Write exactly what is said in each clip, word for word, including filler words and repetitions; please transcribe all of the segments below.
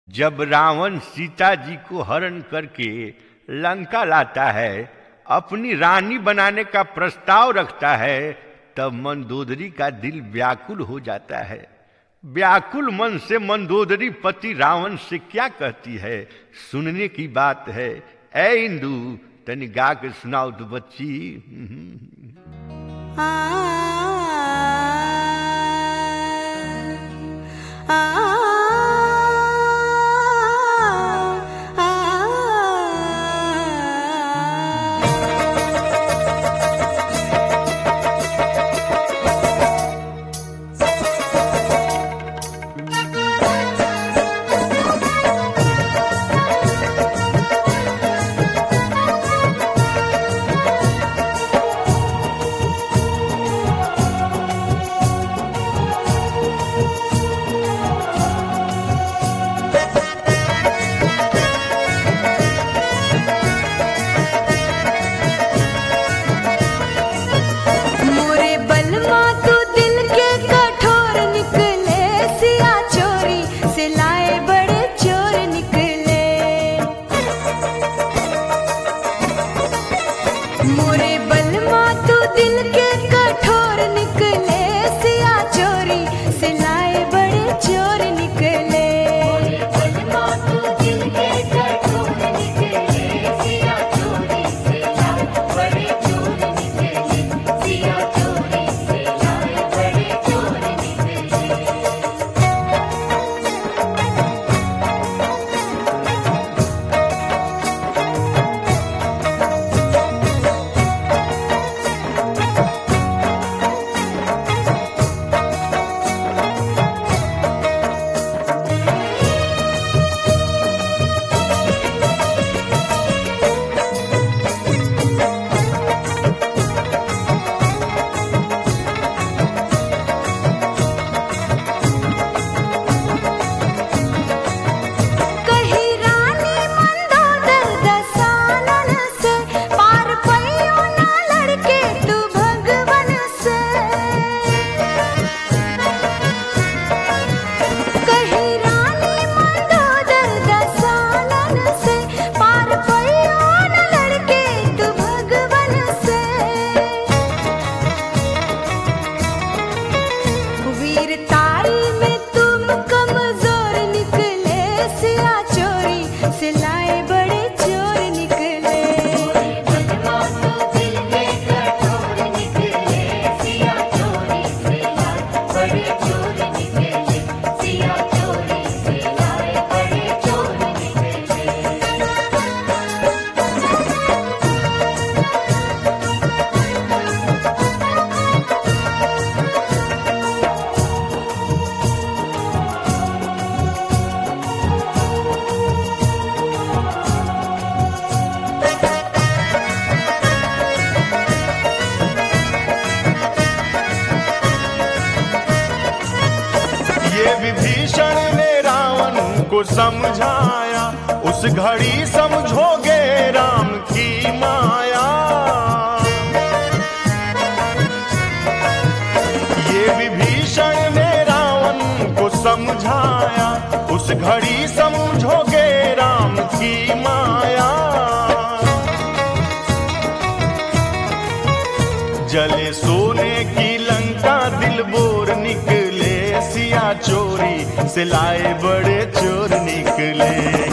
जब रावण सीता जी को हरण करके लंका लाता है, अपनी रानी बनाने का प्रस्ताव रखता है, तब मंदोदरी का दिल व्याकुल हो जाता है। व्याकुल मन से मंदोदरी पति रावण से क्या कहती है, सुनने की बात है। ऐ इंदु, तनी गा के सुनाओ तो बच्ची। आ, आ, आ, समझाया उस घड़ी समझोगे राम की माया। ये विभीषण ने रावण को समझाया, उस घड़ी समझोगे राम की माया। जले सोने की लंका दिल बोर निकले, सिया चोरी से लाए बड़े चोर निकले।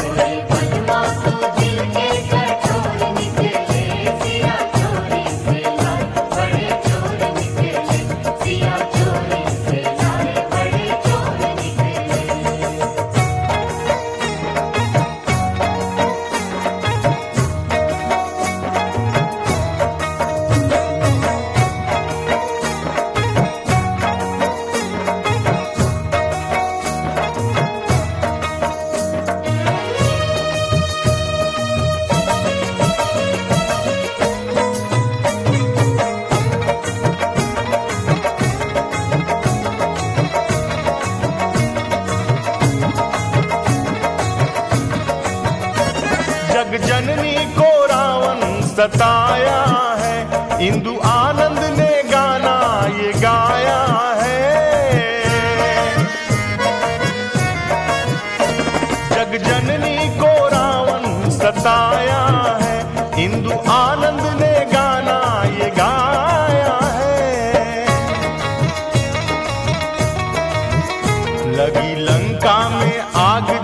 जननी को रावण सताया है, इंदु आनंद ने गाना ये गाया है। जग जग जननी को रावण सताया है, इंदु आनंद ने गाना ये गाया है। लगी लंका में आग